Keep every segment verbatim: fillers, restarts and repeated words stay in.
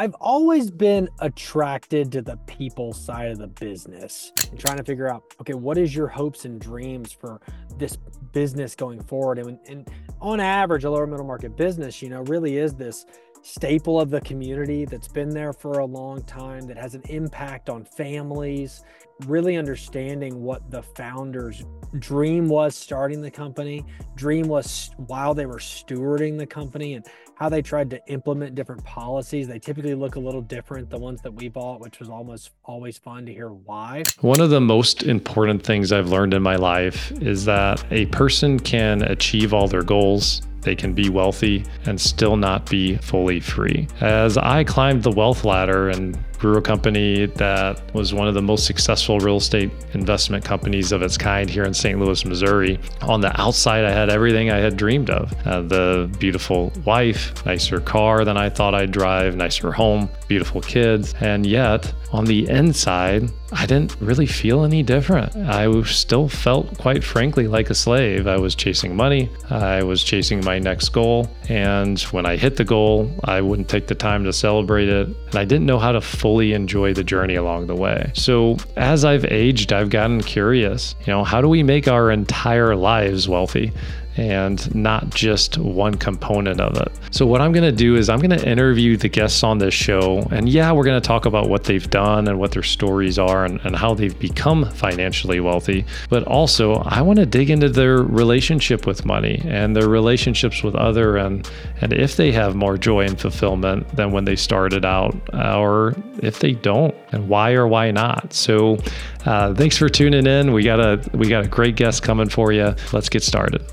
I've always been attracted to the people side of the business and trying to figure out, okay, what is your hopes and dreams for this business going forward? And, and on average, a lower middle market business, you know, really is this staple of the community that's been there for a long time, that has an impact on families, really understanding what the founders' dream was starting the company, dream was while they were stewarding the company, and how they tried to implement different policies. They typically look a little different, the ones that we bought, which was almost always fun to hear why. One of the most important things I've learned in my life is that a person can achieve all their goals, they can be wealthy, and still not be fully free. As I climbed the wealth ladder and grew a company that was one of the most successful real estate investment companies of its kind here in Saint Louis, Missouri, on the outside, I had everything I had dreamed of. Uh, the beautiful wife, nicer car than I thought I'd drive, nicer home, beautiful kids. And yet, on the inside, I didn't really feel any different. I still felt, quite frankly, like a slave. I was chasing money. I was chasing my next goal. And when I hit the goal, I wouldn't take the time to celebrate it. And I didn't know how to fully enjoy the journey along the way. So as I've aged, I've gotten curious, you know, how do we make our entire lives wealthy? And not just one component of it. So what I'm going to do is I'm going to interview the guests on this show. And yeah, we're going to talk about what they've done and what their stories are and, and how they've become financially wealthy. But also, I want to dig into their relationship with money and their relationships with other, and, and if they have more joy and fulfillment than when they started out, or if they don't, and why or why not. So uh, thanks for tuning in. We got a, we got a great guest coming for you. Let's get started.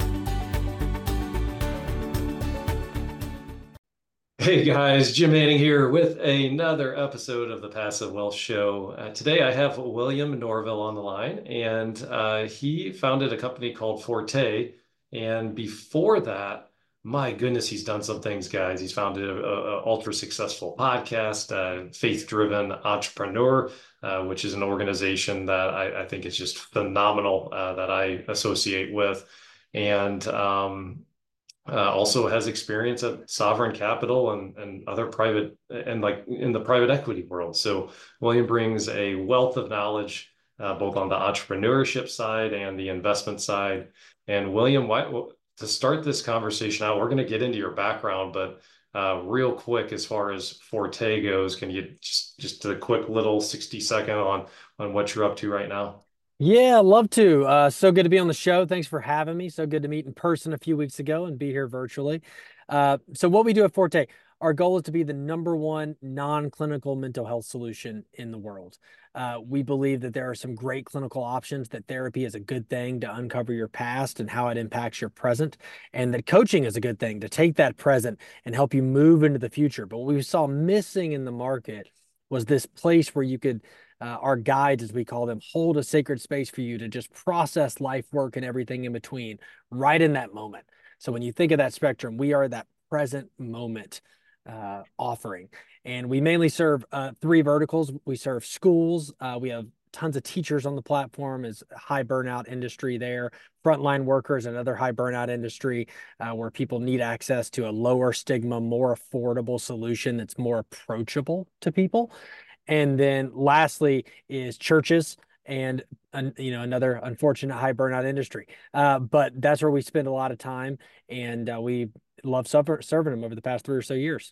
Hey guys, Jim Manning here with another episode of the Passive Wealth Show. Uh, today I have William Norville on the line, and uh, he founded a company called Forte. And before that, my goodness, he's done some things, guys. He's founded a, a, a ultra successful podcast, uh, Faith Driven Entrepreneur, uh, which is an organization that I, I think is just phenomenal, uh, that I associate with. And um, Uh, also has experience at Sovereign Capital and, and other private and like in the private equity world. So William brings a wealth of knowledge, uh, both on the entrepreneurship side and the investment side. And William, why, to start this conversation out, we're going to get into your background, but uh, real quick, as far as Forte goes, can you just, just a quick little sixty second on, on what you're up to right now? Yeah, love to. Uh, so good to be on the show. Thanks for having me. So good to meet in person a few weeks ago and be here virtually. Uh, so what we do at Forte, our goal is to be the number one non-clinical mental health solution in the world. Uh, we believe that there are some great clinical options, that therapy is a good thing to uncover your past and how it impacts your present, and that coaching is a good thing to take that present and help you move into the future. But what we saw missing in the market was this place where you could uh, our guides, as we call them, hold a sacred space for you to just process life, work, and everything in between right in that moment. So when you think of that spectrum, we are that present moment uh, offering. And we mainly serve uh, three verticals. We serve schools. Uh, we have tons of teachers on the platform, is high burnout industry there, frontline workers, another high burnout industry uh, where people need access to a lower stigma, more affordable solution that's more approachable to people. And then lastly is churches and, uh, you know, another unfortunate high burnout industry. Uh, but that's where we spend a lot of time, and uh, we love suffer, serving them over the past three or so years.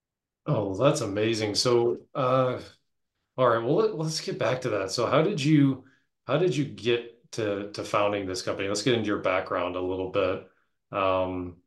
Oh, that's amazing. So, uh, all right, well, let, let's get back to that. So how did you how did you get to to founding this company? Let's get into your background a little bit. Um,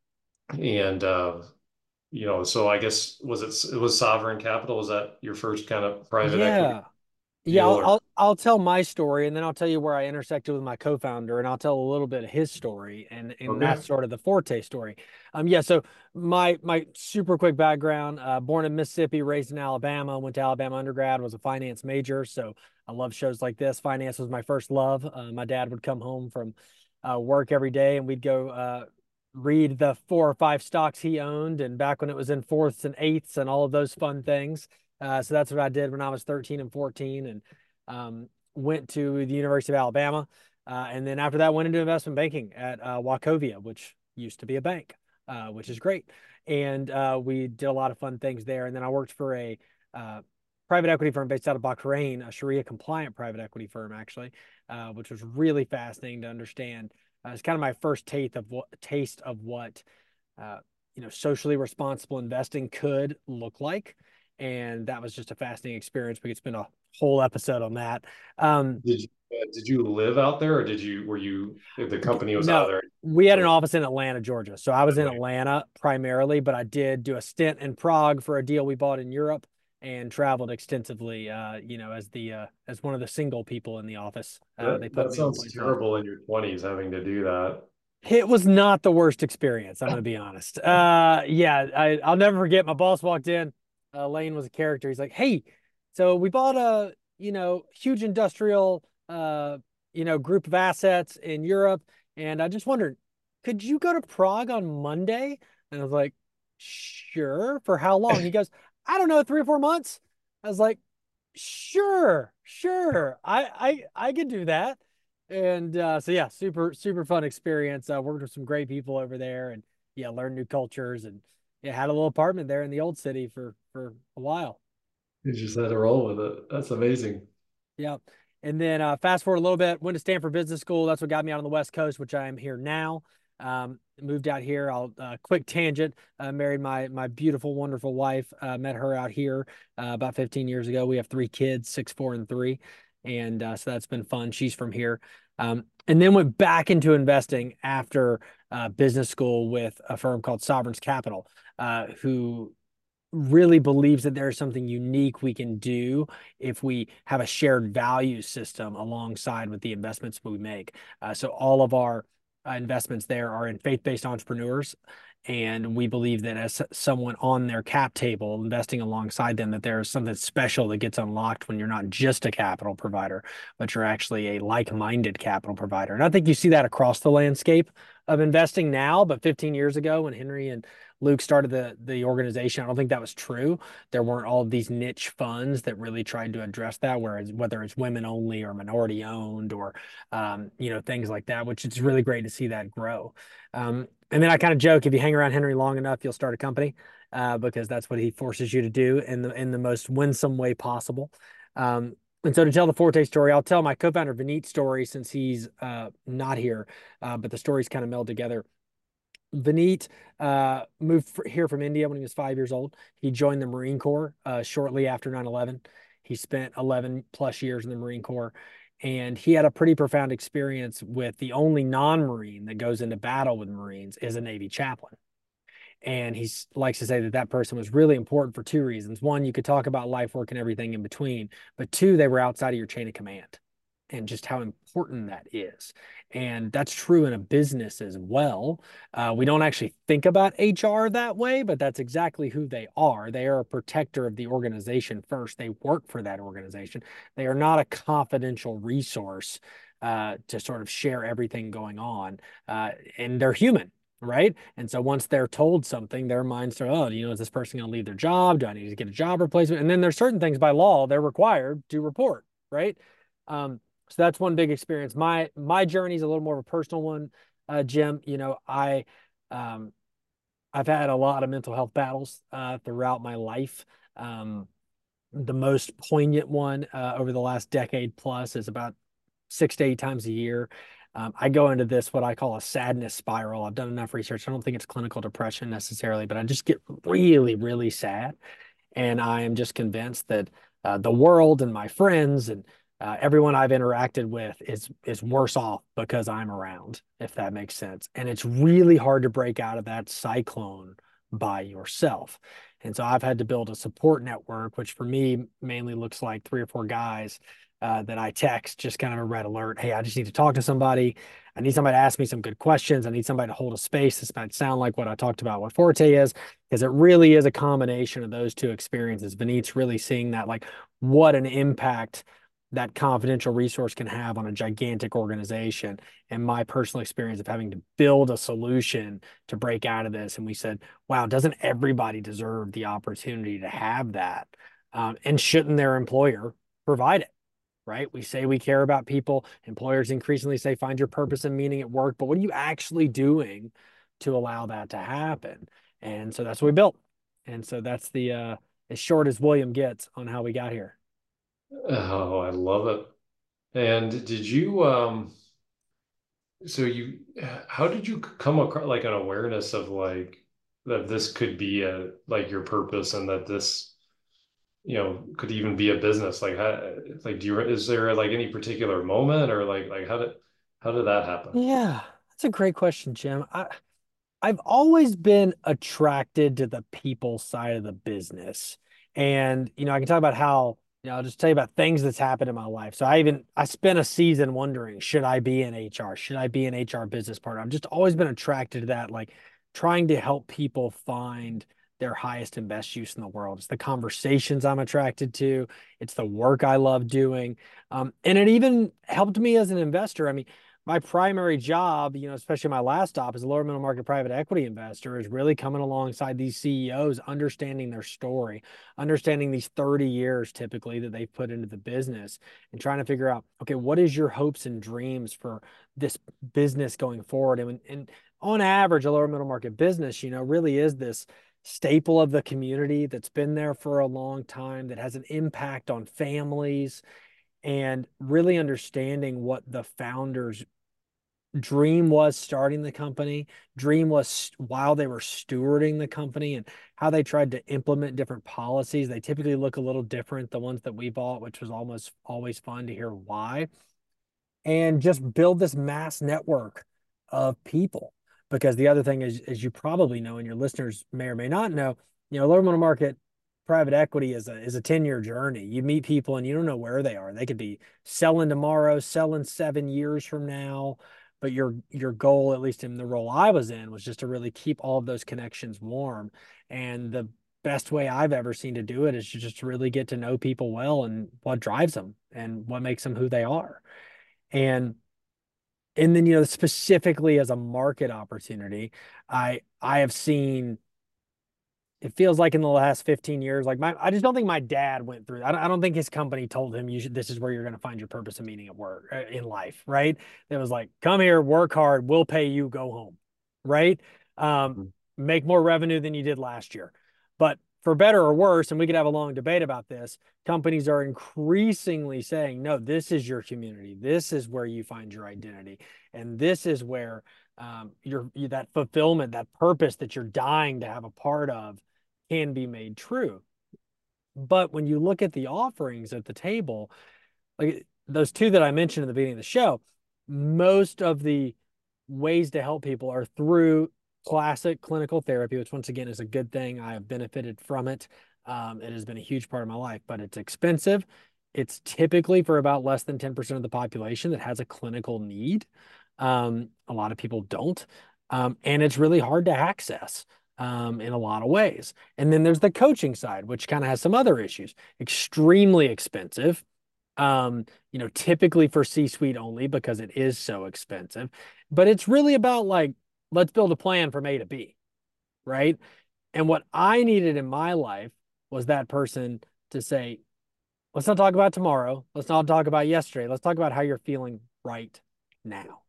and uh, you know, so I guess was it it was Sovereign Capital? Was that your first kind of private equity Yeah. Yeah, deal I'll, or I'll I'll tell my story, and then I'll tell you where I intersected with my co-founder, and I'll tell a little bit of his story, and and that's okay. sort of the Forte story. Um, yeah. So my my super quick background: uh, born in Mississippi, raised in Alabama, went to Alabama undergrad, was a finance major. So I love shows like this. Finance was my first love. Uh, my dad would come home from uh, work every day, and we'd go uh, read the four or five stocks he owned, and back when it was in fourths and eighths and all of those fun things. Uh, so that's what I did when I was thirteen and fourteen, and um, went to the University of Alabama. Uh, and then after that, went into investment banking at uh, Wachovia, which used to be a bank. uh, which is great. And uh, we did a lot of fun things there. And then I worked for a uh, private equity firm based out of Bahrain, a Sharia compliant private equity firm, actually, uh, which was really fascinating to understand. Uh, it's kind of my first taste of what taste of what uh, you know socially responsible investing could look like, and that was just a fascinating experience. We could spend a whole episode on that. Um, Did you, uh, did you live out there, or did you were you the company was out no, there? we had an So, office in Atlanta, Georgia, so I was in Atlanta. Atlanta primarily, but I did do a stint in Prague for a deal we bought in Europe and traveled extensively. Uh, you know, as the uh, as one of the single people in the office, uh, That they put that me on sounds planes a lot. terrible in your twenties having to do that. It was not the worst experience. I'm going to be honest. Uh, yeah, I, I'll never forget. My boss walked in. Uh, Lane was a character. He's like, "Hey, so we bought a you know huge industrial uh you know group of assets in Europe, and I just wondered, could you go to Prague on Monday?" And I was like, "Sure." For how long? He goes, "I don't know, three or four months." I was like, "Sure, sure. I I I could do that." And uh, so yeah, super super fun experience. Uh, worked with some great people over there, and yeah, learned new cultures, and yeah, had a little apartment there in the old city for for a while. You just had to roll with it. That's amazing. Yeah. And then uh, fast forward a little bit, went to Stanford Business School. That's what got me out on the West Coast, which I am here now. Um, moved out here. I'll uh, quick tangent. Uh, married my my beautiful, wonderful wife. Uh, met her out here uh, about fifteen years ago. We have three kids, six, four, and three, and uh, so that's been fun. She's from here, um, and then went back into investing after uh, business school with a firm called Sovereigns Capital, uh, who really believes that there's something unique we can do if we have a shared value system alongside with the investments we make. Uh, so all of our uh, investments there are in faith-based entrepreneurs. And we believe that as someone on their cap table investing alongside them, that there's something special that gets unlocked when you're not just a capital provider, but you're actually a like-minded capital provider. And I think you see that across the landscape of investing now, but fifteen years ago when Henry and Luke started the the organization, I don't think that was true. There weren't all of these niche funds that really tried to address that, whereas whether it's women only or minority owned or um, you know, things like that, which it's really great to see that grow. Um, and then I kind of joke, if you hang around Henry long enough, you'll start a company uh, because that's what he forces you to do in the in the most winsome way possible. Um, and so to tell the Forte story, I'll tell my co-founder Vineet's story since he's uh, not here, uh, but the stories kind of meld together. Vineet uh, moved here from India when he was five years old. He joined the Marine Corps uh, shortly after nine eleven. He spent eleven plus years in the Marine Corps, and he had a pretty profound experience with the only non-Marine that goes into battle with Marines is a Navy chaplain. And he likes to say that that person was really important for two reasons. One, you could talk about life, work, and everything in between. But two, they were outside of your chain of command and just how important that is. And that's true in a business as well. Uh, we don't actually think about H R that way, but that's exactly who they are. They are a protector of the organization first. They work for that organization. They are not a confidential resource uh, to sort of share everything going on. Uh, and they're human. Right. And so once they're told something, their minds start, oh, you know, is this person going to leave their job? Do I need to get a job replacement? And then there's certain things by law they're required to report. Right. Um, so that's one big experience. My my journey is a little more of a personal one, uh, Jim. You know, I um, I've had a lot of mental health battles uh, throughout my life. Um, the most poignant one uh, over the last decade plus is about six to eight times a year. Um, I go into this what I call a sadness spiral. I've done enough research. I don't think it's clinical depression necessarily, but I just get really, really sad. And I am just convinced that uh, the world and my friends and uh, everyone I've interacted with is is worse off because I'm around, if that makes sense. And it's really hard to break out of that cyclone by yourself. And so I've had to build a support network, which for me mainly looks like three or four guys uh, that I text, just kind of a red alert. Hey, I just need to talk to somebody. I need somebody to ask me some good questions. I need somebody to hold a space. This might sound like what I talked about, what Forte is, because it really is a combination of those two experiences. Vineet's really seeing that, like, what an impact that confidential resource can have on a gigantic organization. And my personal experience of having to build a solution to break out of this. And we said, wow, doesn't everybody deserve the opportunity to have that? Um, and shouldn't their employer provide it? Right? We say we care about people. Employers increasingly say, find your purpose and meaning at work. But what are you actually doing to allow that to happen. And so that's what we built. And so that's the uh as short as William gets on how we got here. Oh, I love it. And did you um so you how did you come across like an awareness of like that this could be a like your purpose and that this you know could even be a business like how like do you is there like any particular moment or like like how did how did that happen? Yeah, that's a great question, Jim. I I've always been attracted to the people side of the business. And, you know, I can talk about how, you know, I'll just tell you about things that's happened in my life. So I even I spent a season wondering, should I be in H R? Should I be an H R business partner? I've just always been attracted to that, like trying to help people find their highest and best use in the world. It's the conversations I'm attracted to. It's the work I love doing. Um, and it even helped me as an investor. I mean, my primary job, you know, especially my last stop as a lower middle market private equity investor, is really coming alongside these C E Os, understanding their story, understanding these thirty years typically that they've put into the business and trying to figure out, okay, what is your hopes and dreams for this business going forward? And, and on average, a lower middle market business, you know, really is this staple of the community that's been there for a long time, that has an impact on families, and really understanding what the founders dream was starting the company, dream was while they were stewarding the company, and how they tried to implement different policies. They typically look a little different, the ones that we bought, which was almost always fun to hear why, and just build this mass network of people. Because the other thing is, as you probably know, and your listeners may or may not know, you know, lower middle market private equity is a is a ten year journey. You meet people and you don't know where they are. They could be selling tomorrow, selling seven years from now. But your your goal, at least in the role I was in, was just to really keep all of those connections warm. And the best way I've ever seen to do it is to just really get to know people well and what drives them and what makes them who they are. And and then, you know, specifically as a market opportunity, I I have seen, it feels like in the last fifteen years, like my, I just don't think my dad went through. I don't, I don't think his company told him, you should, this is where you're going to find your purpose and meaning at work, uh, in life, right? It was like, come here, work hard, we'll pay you, go home, right? Um, make more revenue than you did last year. But for better or worse, and we could have a long debate about this, companies are increasingly saying, no, this is your community. This is where you find your identity. And this is where um, your, that fulfillment, that purpose that you're dying to have a part of can be made true. But when you look at the offerings at the table, like those two that I mentioned in the beginning of the show, most of the ways to help people are through classic clinical therapy, which once again is a good thing. I have benefited from it. Um, it has been a huge part of my life, but it's expensive. It's typically for about less than ten percent of the population that has a clinical need. Um, a lot of people don't. Um, and it's really hard to access um, in a lot of ways. And then there's the coaching side, which kind of has some other issues. Extremely expensive, um, you know, typically for C-suite only because it is so expensive. But it's really about like, let's build a plan from A to B, right? And what I needed in my life was that person to say, let's not talk about tomorrow. Let's not talk about yesterday. Let's talk about how you're feeling right now.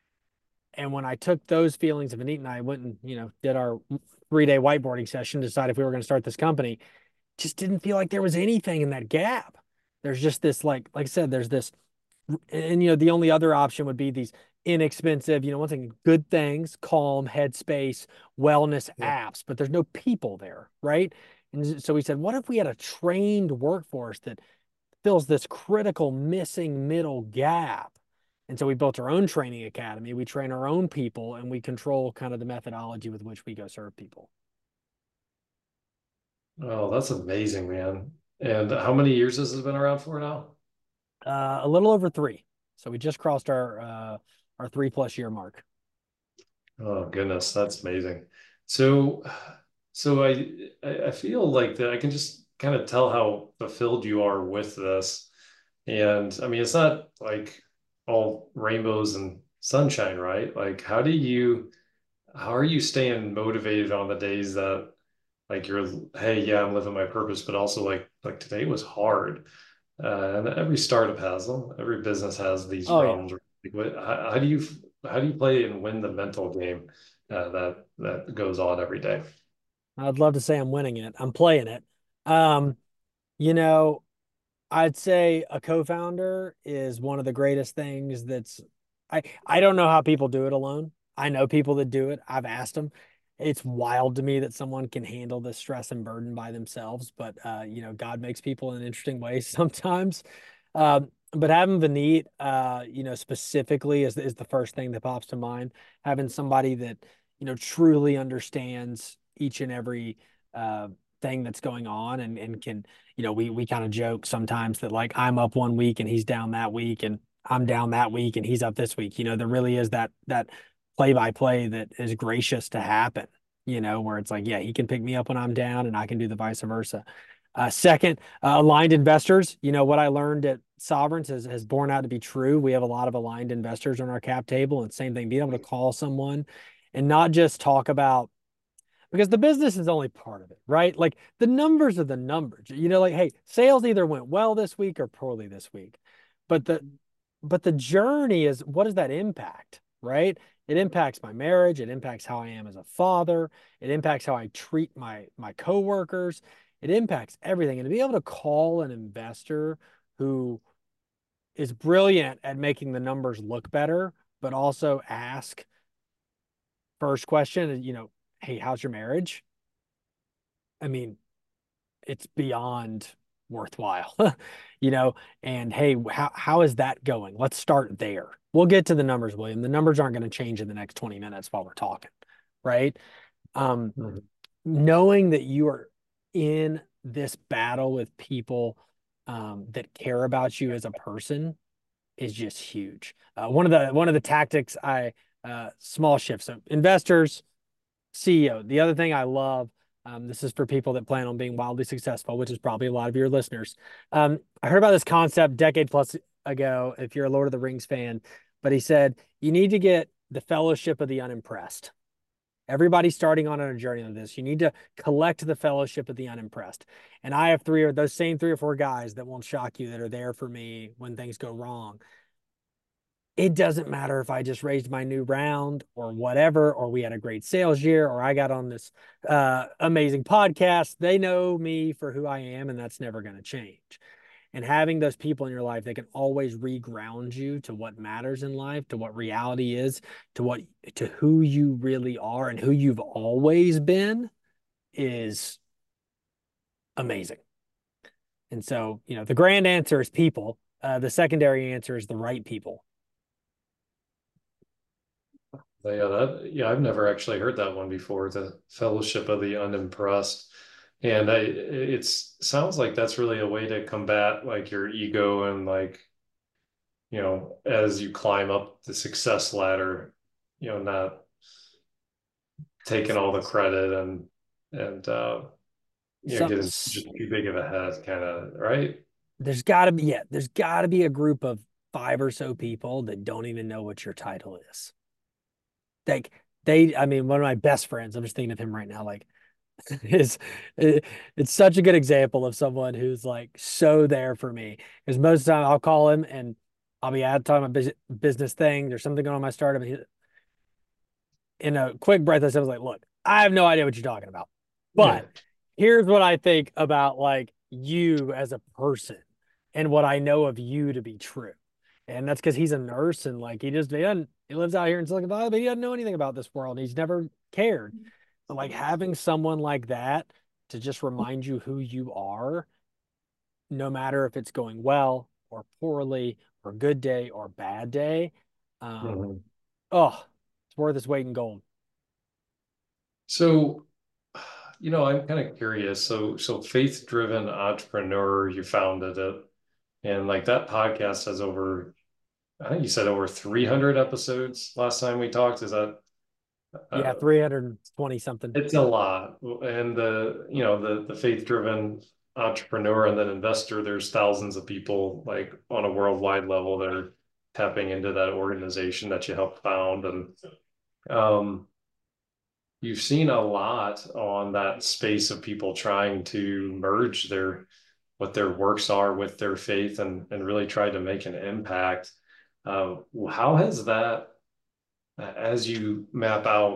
And when I took those feelings of Anita and I went and, you know, did our three day whiteboarding session, decide if we were going to start this company, just didn't feel like there was anything in that gap. There's just this, like, like I said, there's this, and, you know, the only other option would be these inexpensive, you know, one thing, good things, Calm, Headspace, wellness Yeah. apps, but there's no people there, right? And so we said, what if we had a trained workforce that fills this critical missing middle gap? And so we built our own training academy. We train our own people and we control kind of the methodology with which we go serve people. Oh, that's amazing, man. And how many years has this been around for now? Uh, a little over three. So we just crossed our uh, our three plus year mark. Oh goodness, that's amazing. So, so I I I feel like that I can just kind of tell how fulfilled you are with this. And I mean, it's not like all rainbows and sunshine, right? Like, how do you, how are you staying motivated on the days that like you're, hey, yeah, I'm living my purpose, but also like, like today was hard. Uh, and every startup has them. Every business has these Oh yeah. problems. Like, what, how, how do you, how do you play and win the mental game uh, that that goes on every day. I'd love to say I'm winning it. I'm playing it. Um, you know, I'd say a co-founder is one of the greatest things that's I I don't know how people do it alone. I know people that do it. I've asked them. It's wild to me that someone can handle the stress and burden by themselves, but uh, you know, God makes people in interesting ways sometimes. Um, but having Vineet, uh, you know, specifically is is the first thing that pops to mind. Having somebody that, you know, truly understands each and every uh thing that's going on and and can, you know, we we kind of joke sometimes that like I'm up one week and he's down that week and I'm down that week and he's up this week. You know, there really is that that play by play that is gracious to happen, you know, where it's like, yeah, he can pick me up when I'm down and I can do the vice versa. Uh, second, uh, aligned investors. You know, what I learned at Sovereigns has, has borne out to be true. We have a lot of aligned investors on our cap table. And same thing, being able to call someone and not just talk about, because the business is only part of it, right? Like the numbers are the numbers. You know, like, hey, sales either went well this week or poorly this week. But the but the journey is, what does that impact, right? It impacts my marriage, it impacts how I am as a father, it impacts how I treat my my coworkers, it impacts everything. And to be able to call an investor who is brilliant at making the numbers look better, but also ask first question, you know, hey, how's your marriage? I mean, it's beyond worthwhile, you know, and hey, how, how is that going? Let's start there. We'll get to the numbers, William. The numbers aren't going to change in the next twenty minutes while we're talking, right? Um, Mhm. Knowing that you are in this battle with people um, that care about you as a person is just huge. Uh, one of the one of the tactics I uh, small shifts. So investors, C E O. The other thing I love, um, this is for people that plan on being wildly successful, which is probably a lot of your listeners. Um, I heard about this concept decade plus ago, if you're a Lord of the Rings fan, but he said you need to get the fellowship of the unimpressed. Everybody's starting on a journey of this. You need to collect the fellowship of the unimpressed. And I have three or those same three or four guys that won't shock you that are there for me when things go wrong. It doesn't matter if I just raised my new round or whatever, or we had a great sales year, or I got on this uh, amazing podcast. They know me for who I am, and that's never going to change. And having those people in your life, they can always reground you to what matters in life, to what reality is, to what to who you really are and who you've always been is amazing. And so, you know, the grand answer is people. Uh, the secondary answer is the right people. Yeah, that yeah, I've never actually heard that one before, the Fellowship of the Unimpressed. And I it sounds like that's really a way to combat like your ego and like, you know, as you climb up the success ladder, you know, not taking all the credit and and uh you know, Some getting just too big of a head kind of, right? there's got to be yeah, there's got to be a group of five or so people that don't even know what your title is. Like they, I mean, one of my best friends, I'm just thinking of him right now, like is it, it's such a good example of someone who's like so there for me. Because most of the time I'll call him and I'll be out talking about business things or something going on in my startup. And he, in a quick breath, I was like, look, I have no idea what you're talking about. Yeah. But here's what I think about like you as a person and what I know of you to be true. And that's because he's a nurse and like he just he doesn't he lives out here in Silicon Valley, but he doesn't know anything about this world. He's never cared. But like having someone like that to just remind you who you are, no matter if it's going well or poorly or good day or bad day, um, Mhm. oh, it's worth its weight in gold. So, you know, I'm kind of curious. So, so faith-driven entrepreneur, you founded it, and like that podcast has over, I think you said over three hundred episodes last time we talked. Is that, Yeah, uh, three hundred twenty something. it's a lot. And the, you know, the the faith-driven entrepreneur and then investor, there's thousands of people like on a worldwide level that are tapping into that organization that you helped found. And um, you've seen a lot on that space of people trying to merge their what their works are with their faith and and really try to make an impact. Uh, how has that, as you map out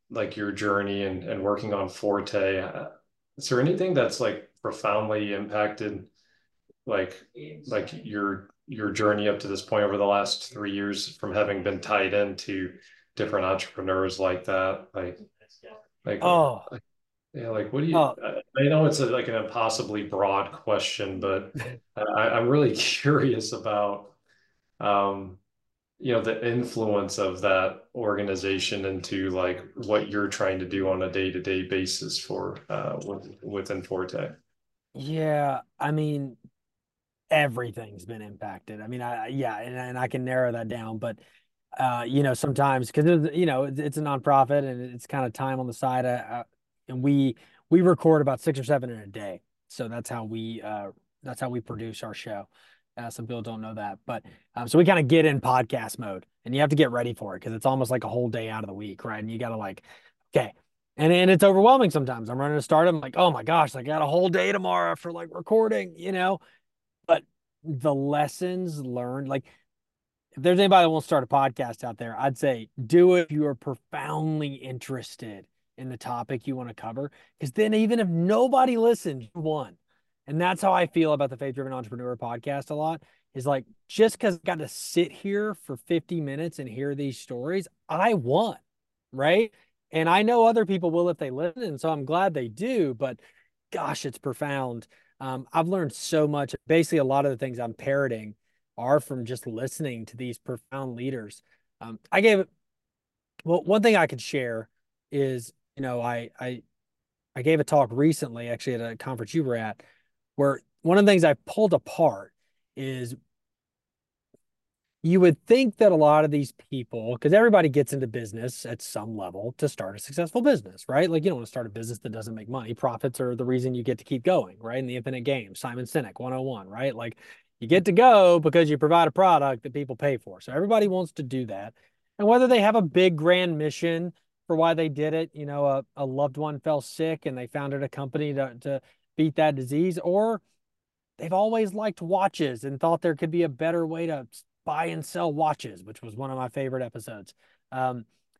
like your journey and, and working on Forte, uh, is there anything that's like profoundly impacted like like your your journey up to this point over the last three years from having been tied into different entrepreneurs like that? Like like Oh, like yeah, like what do you oh, I I know it's a, like an impossibly broad question, but I, I'm really curious about um you know the influence of that organization into like what you're trying to do on a day-to-day basis for uh with, within Forte. yeah. I mean, everything's been impacted. I mean, I yeah, and, and I can narrow that down, but uh, you know, sometimes because you know it's, it's a nonprofit and it's kind of time on the side, uh, uh, and we we record about six or seven in a day, so that's how we uh that's how we produce our show. Uh, some people don't know that, but um, so we kind of get in podcast mode, and you have to get ready for it because it's almost like a whole day out of the week, right? And you got to like, okay. And, and it's overwhelming sometimes. I'm running to start. I'm like, oh my gosh, I got a whole day tomorrow for like recording, you know. But the lessons learned, like if there's anybody that wants to start a podcast out there, I'd say do it if you are profoundly interested in the topic you want to cover. Because then even if nobody listens, you won. And that's how I feel about the Faith Driven Entrepreneur podcast a lot. Is like just because I got to sit here for fifty minutes and hear these stories, I won. Right. And I know other people will if they listen. And so I'm glad they do, but gosh, it's profound. Um, I've learned so much. Basically, a lot of the things I'm parroting are from just listening to these profound leaders. Um, I gave well, one thing I could share is, you know, I I I gave a talk recently, actually at a conference you were at, where one of the things I pulled apart is you would think that a lot of these people, because everybody gets into business at some level to start a successful business, right? Like you don't want to start a business that doesn't make money. Profits are the reason you get to keep going, right? In the infinite game, Simon Sinek one oh one, right? Like you get to go because you provide a product that people pay for. So everybody wants to do that. And whether they have a big grand mission for why they did it, you know, a, a loved one fell sick and they founded a company to, to beat that disease, or they've always liked watches and thought there could be a better way to buy and sell watches, which was one of my favorite episodes. Um,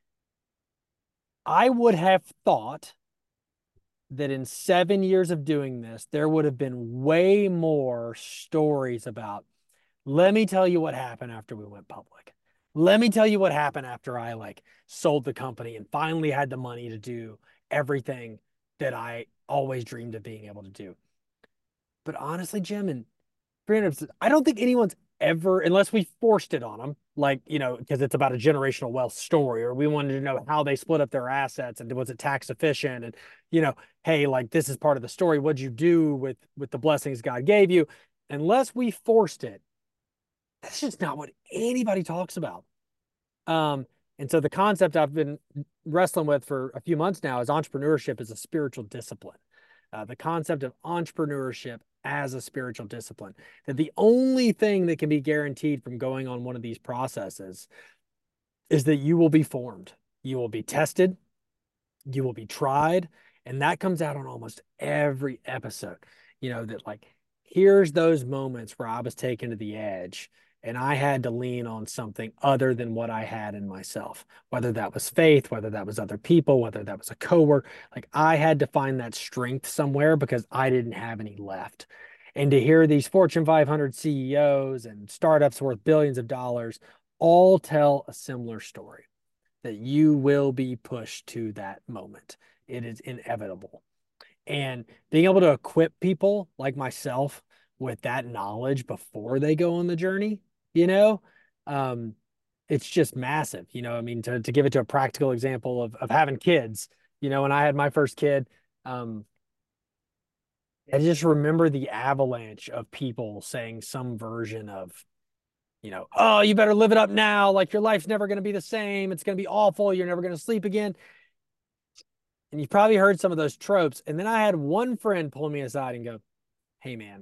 I would have thought that in seven years of doing this, there would have been way more stories about, let me tell you what happened after we went public. Let me tell you what happened after I like sold the company and finally had the money to do everything that I always dreamed of being able to do. But honestly, Jim, and I don't think anyone's ever, unless we forced it on them, like, you know, because it's about a generational wealth story, or we wanted to know how they split up their assets and was it tax efficient? And, you know, hey, like this is part of the story. What'd you do with with the blessings God gave you? Unless we forced it, that's just not what anybody talks about. Um, and so the concept I've been wrestling with for a few months now is entrepreneurship is a spiritual discipline. Uh, the concept of entrepreneurship as a spiritual discipline. That the only thing that can be guaranteed from going on one of these processes is that you will be formed, you will be tested, you will be tried, and that comes out on almost every episode. You know, that like, here's those moments where I was taken to the edge and I had to lean on something other than what I had in myself, whether that was faith, whether that was other people, whether that was a coworker. Like I had to find that strength somewhere because I didn't have any left. And to hear these Fortune five hundred C E Os and startups worth billions of dollars all tell a similar story that you will be pushed to that moment. It is inevitable. And being able to equip people like myself with that knowledge before they go on the journey, you know, um, it's just massive. You know, I mean, to, to give it to a practical example of, of having kids, you know, when I had my first kid, um, I just remember the avalanche of people saying some version of, you know, oh, you better live it up now. Like your life's never going to be the same. It's going to be awful. You're never going to sleep again. And you've probably heard some of those tropes. And then I had one friend pull me aside and go, hey, man,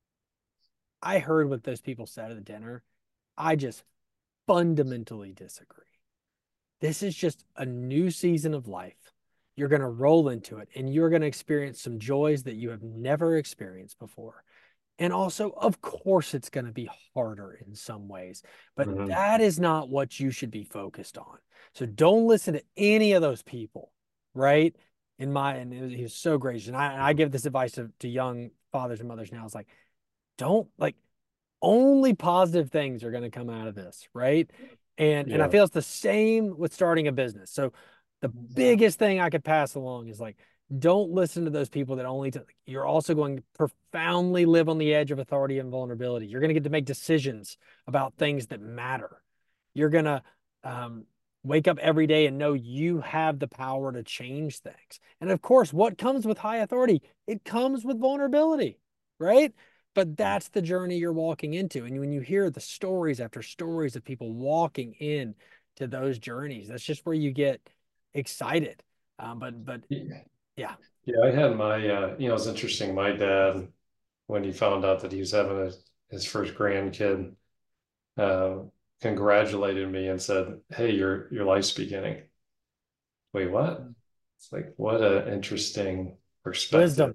I heard what those people said at the dinner. I just fundamentally disagree. This is just a new season of life. You're going to roll into it and you're going to experience some joys that you have never experienced before. And also, of course, it's going to be harder in some ways, but Mhm. that is not what you should be focused on. So don't listen to any of those people, right? In my, and it was, he was so gracious. And I, and I give this advice to, to young fathers and mothers now. It's like, don't like only positive things are going to come out of this, right? And and I Yeah. feel it's the same with starting a business. So the biggest thing I could pass along is like, don't listen to those people that only t- you're also going to profoundly live on the edge of authority and vulnerability. You're going to get to make decisions about things that matter. You're going to um, wake up every day and know you have the power to change things. And of course, what comes with high authority? It comes with vulnerability, right? But that's the journey you're walking into. And when you hear the stories after stories of people walking in to those journeys, that's just where you get excited. Um, but but Yeah. yeah. Yeah, I had my, uh, you know, it's interesting. My dad, when he found out that he was having a, his first grandkid, uh, congratulated me and said, "Hey, your your life's beginning." Wait, what? It's like, what an interesting perspective. Wisdom.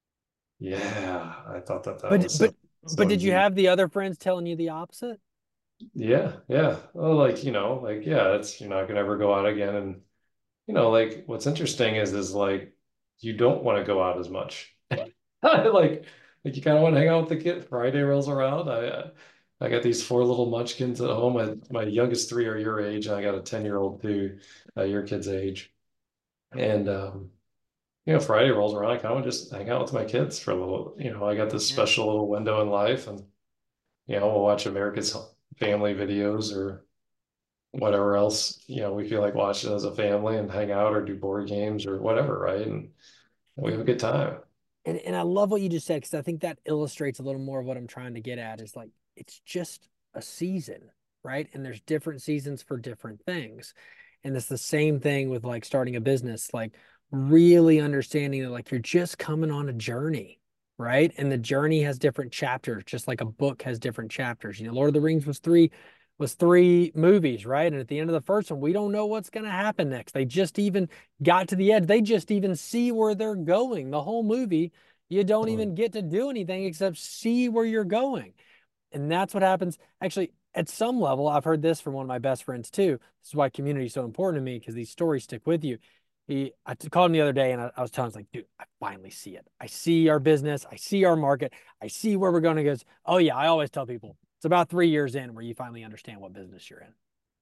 Yeah, I thought that that But was but so but so did you deep. have the other friends telling you the opposite? Yeah, yeah. Well, like, you know, like, yeah, it's you're not gonna ever go out again. And, you know, like what's interesting is is like you don't want to go out as much. Like, like you kind of want to hang out with the kid. Friday rolls around. I uh, I got these four little munchkins at home. My my youngest three are your age, and I got a ten year old too, uh, your kid's age. And um, you know, Friday rolls around. I kind of want to just hang out with my kids for a little. You know, I got this Yeah. special little window in life, and you know, we'll watch America's Family videos or whatever else you know we feel like watching as a family and hang out or do board games or whatever, right? And we have a good time. And and I love what you just said because I think that illustrates a little more of what I'm trying to get at is like it's just a season, right? And there's different seasons for different things. And it's the same thing with like starting a business, like really understanding that like you're just coming on a journey, right? And the journey has different chapters, just like a book has different chapters. You know, Lord of the Rings was three was three movies, right? And at the end of the first one, we don't know what's going to happen next. They just even got to the edge. They just even see where they're going. The whole movie, you don't Mm. even get to do anything except see where you're going. And that's what happens. Actually, at some level, I've heard this from one of my best friends too. This is why community is so important to me because these stories stick with you. He, I called him the other day and I, I was telling him, I was like, dude, I finally see it. I see our business. I see our market. I see where we're going. He goes, oh, yeah, I always tell people it's about three years in where you finally understand what business you're in.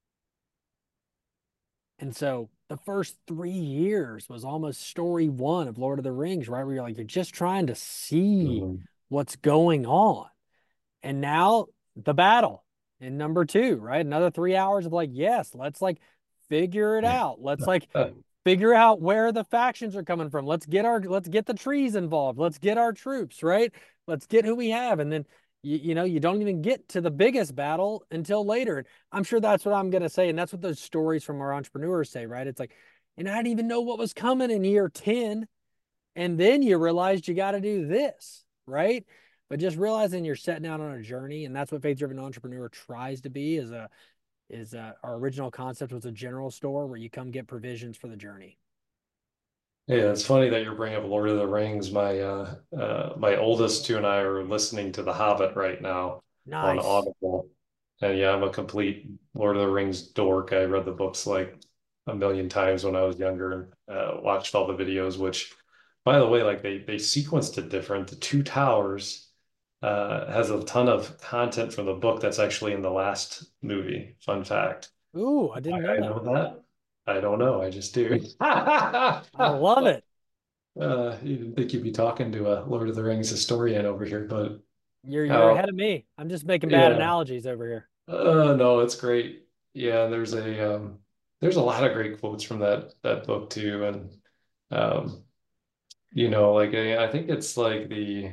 And so the first three years was almost story one of Lord of the Rings, right? Where you're like, you're just trying to see Mhm. what's going on. And now the battle in number two, right? Another three hours of like, yes, let's like figure it out. Let's like figure out where the factions are coming from. Let's get our let's get the trees involved. Let's get our troops, right? Let's get who we have. And then you, you know, you don't even get to the biggest battle until later. I'm sure that's what I'm gonna say. And that's what those stories from our entrepreneurs say, right? It's like, and I didn't even know what was coming in year ten. And then you realized you got to do this, right? But just realizing you're setting out on a journey, and that's what faith driven entrepreneur tries to be. Is a is a, our original concept was a general store where you come get provisions for the journey. Yeah, it's funny that you're bringing up Lord of the Rings. My uh, uh, my oldest two and I are listening to The Hobbit right now on Nice. Audible. And yeah, I'm a complete Lord of the Rings dork. I read the books like a million times when I was younger and uh, watched all the videos, which, by the way, like they they sequenced it different. The Two Towers uh, has a ton of content from the book that's actually in the last movie. Fun fact. Ooh, I Why didn't know I that. know that? I don't know. I just do. I love But it. uh, you didn't think you'd be talking to a Lord of the Rings historian over here, but You're you're uh, ahead of me. I'm just making bad yeah. analogies over here. Uh, no, it's great. Yeah, and there's a um, there's a lot of great quotes from that that book too, and um, you know, like I, I think it's like the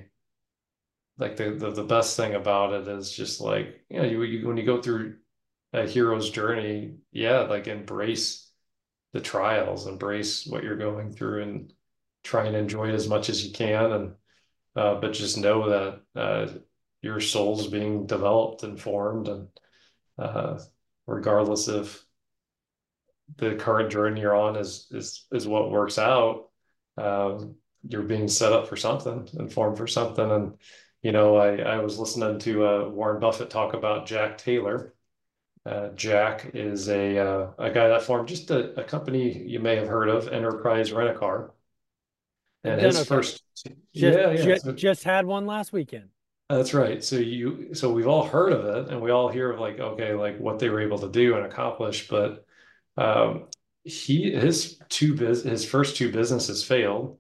like the, the the best thing about it is just like you know you, you when you go through a hero's journey, yeah, like embrace the trials, embrace what you're going through, and try and enjoy it as much as you can, and uh, but just know that uh, your soul's being developed and formed, and uh, regardless if the current journey you're on is is is what works out, um, you're being set up for something and formed for something, and You know, I, I was listening to uh, Warren Buffett talk about Jack Taylor. Uh, Jack is a uh, a guy that formed just a, a company you may have heard of, Enterprise Rent a Car. I've And done his okay. first, Just yeah, yeah. just So just had one last weekend. that's right. So you, so we've all heard of it, and we all hear of like, okay, like what they were able to do and accomplish. But um, he, his two biz, his first two businesses failed,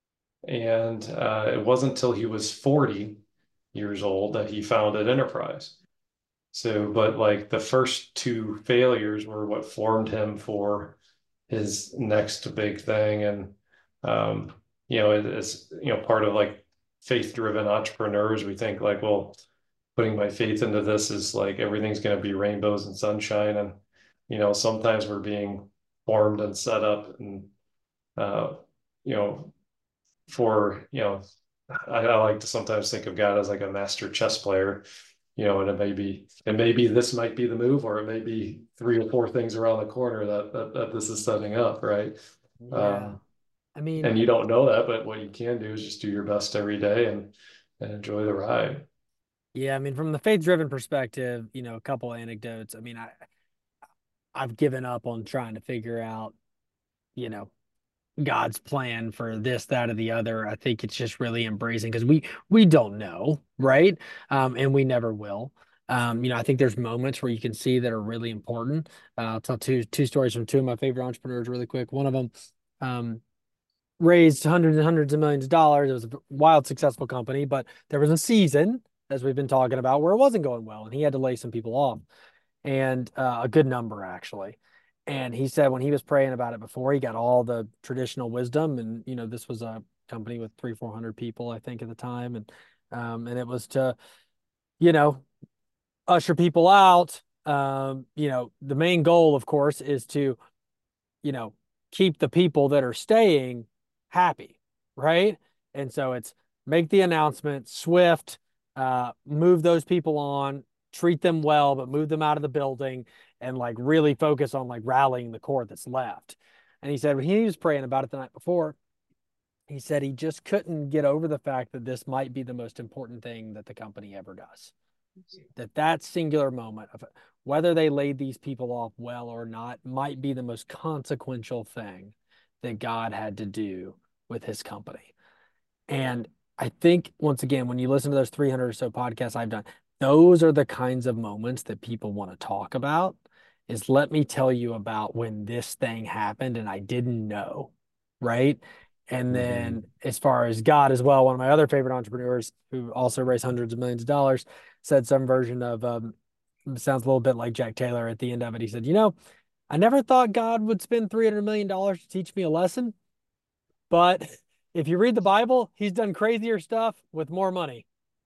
and uh, it wasn't until he was forty years old that he founded Enterprise. So, but like the first two failures were what formed him for his next big thing. And, um, you know, it, it's, you know, part of like faith-driven entrepreneurs, we think like, well, putting my faith into this is like everything's going to be rainbows and sunshine. And, you know, sometimes we're being formed and set up and, uh, you know, for, you know, I, I like to sometimes think of God as like a master chess player, you know, and it may be, and maybe this might be the move, or it may be three or four things around the corner that that, that this is setting up, right? Yeah. Um, I mean, and you don't know that, but what you can do is just do your best every day and and enjoy the ride. yeah, I mean, from the faith-driven perspective, you know, a couple anecdotes. I mean, I I've given up on trying to figure out, you know, God's plan for this, that, or the other. I think it's just really embracing because we we don't know, right? Um, and we never will. Um, you know, I think there's moments where you can see that are really important. Uh, I'll tell two two stories from two of my favorite entrepreneurs really quick. One of them, um, raised hundreds and hundreds of millions of dollars. It was a wild, successful company, but there was a season, as we've been talking about, where it wasn't going well, and he had to lay some people off, and uh, a good number actually. And he said when he was praying about it before, he got all the traditional wisdom, and you know, this was a company with three, four hundred people, I think, at the time, and um, and it was to, you know, usher people out. Um, you know, the main goal, of course, is to, you know, keep the people that are staying happy, right? And so it's make the announcement swift, uh, move those people on, treat them well, but move them out of the building and like really focus on like rallying the core that's left. And he said when he was praying about it the night before, he said he just couldn't get over the fact that this might be the most important thing that the company ever does. That that singular moment of whether they laid these people off well or not might be the most consequential thing that God had to do with his company. And I think once again, when you listen to those three hundred or so podcasts I've done, those are the kinds of moments that people want to talk about. Is let me tell you about when this thing happened and I didn't know, right? And Mhm. then as far as God as well, one of my other favorite entrepreneurs who also raised hundreds of millions of dollars said some version of um sounds a little bit like Jack Taylor at the end of it. He said, you know, I never thought God would spend three hundred million dollars to teach me a lesson, but if you read the Bible, he's done crazier stuff with more money.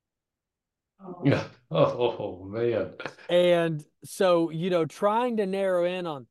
Yeah. Oh, oh man. And so, you know, trying to narrow in on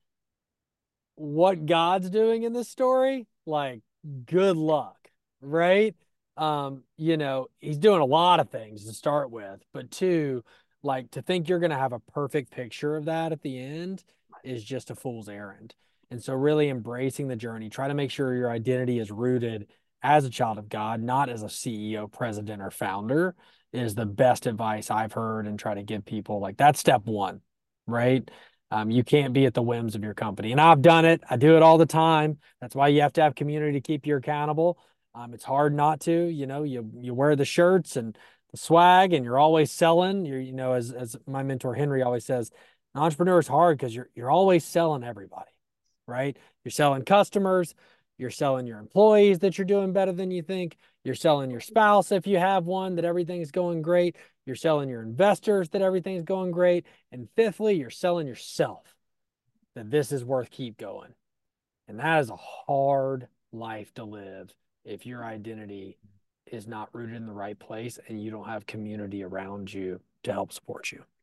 what God's doing in this story, like, good luck, right? Um, you know, he's doing a lot of things to start with, but two, like to think you're going to have a perfect picture of that at the end is just a fool's errand. And so, really embracing the journey, try to make sure your identity is rooted as a child of God, not as a C E O, president, or founder, is the best advice I've heard and try to give people. Like, that's step one, right? Um, you can't be at the whims of your company. And I've done it. I do it all the time. That's why you have to have community to keep you accountable. Um, it's hard not to, you know, you you wear the shirts and the swag and you're always selling. You're, you know, as as my mentor Henry always says, an entrepreneur is hard because you're you're always selling everybody, right? You're selling customers, you're selling your employees that you're doing better than you think. You're selling your spouse if you have one that everything's going great. You're selling your investors that everything's going great. And fifthly, you're selling yourself that this is worth keep going. And that is a hard life to live if your identity is not rooted in the right place and you don't have community around you to help support you.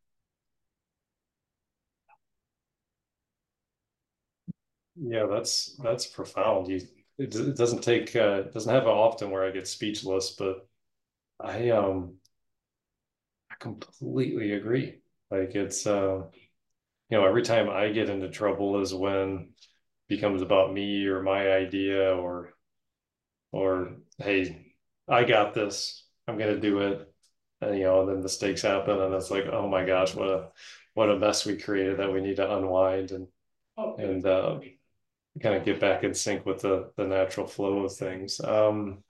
Yeah, that's that's profound. You it, it doesn't take uh it doesn't happen often where I get speechless, but I um I completely agree. Like it's uh you know, every time I get into trouble is when it becomes about me or my idea or or hey, I got this. I'm gonna do it. and you know, and then mistakes happen, and it's like, oh my gosh, what a what a mess we created that we need to unwind and and uh, kind of get back in sync with the the natural flow of things. Um,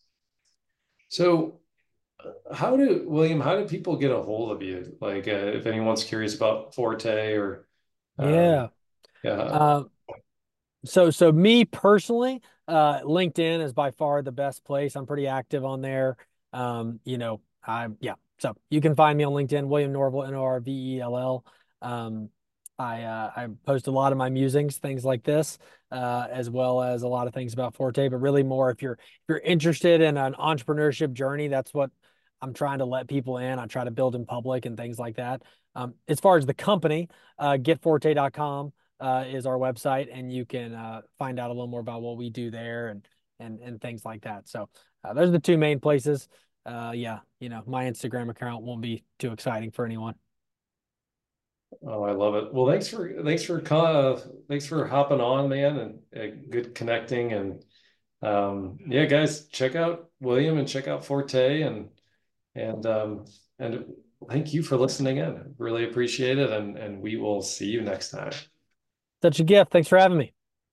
so how do William, how do people get a hold of you? Like, uh, if anyone's curious about Forte or, um, Yeah. yeah, Uh, so so me personally, uh, LinkedIn is by far the best place. I'm pretty active on there. Um, you know, I'm yeah. So you can find me on LinkedIn, William Norvell, N O R V E L L. Um, I uh, I post a lot of my musings, things like this, uh, as well as a lot of things about Forte. But really, more if you're if you're interested in an entrepreneurship journey, that's what I'm trying to let people in. I try to build in public and things like that. Um, as far as the company, uh, get forte dot com uh, is our website, and you can uh, find out a little more about what we do there and and and things like that. So uh, those are the two main places. Uh, yeah, you know, my Instagram account won't be too exciting for anyone. oh, I love it. Well, thanks for thanks for uh, thanks for hopping on, man, and uh, good connecting. And um, yeah, guys, check out William and check out Forte, and and um, and thank you for listening in. Really appreciate it, and and we will see you next time. Such a gift. Thanks for having me.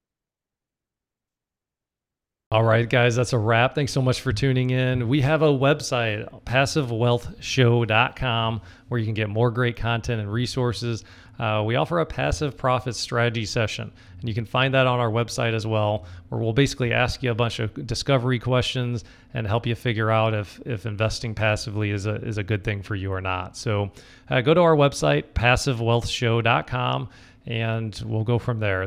All right, guys, that's a wrap. Thanks so much for tuning in. We have a website, passive wealth show dot com, where you can get more great content and resources. Uh, we offer a passive profit strategy session, and you can find that on our website as well, where we'll basically ask you a bunch of discovery questions and help you figure out if, if investing passively is a, is a good thing for you or not. So uh, go to our website, passive wealth show dot com, and we'll go from there.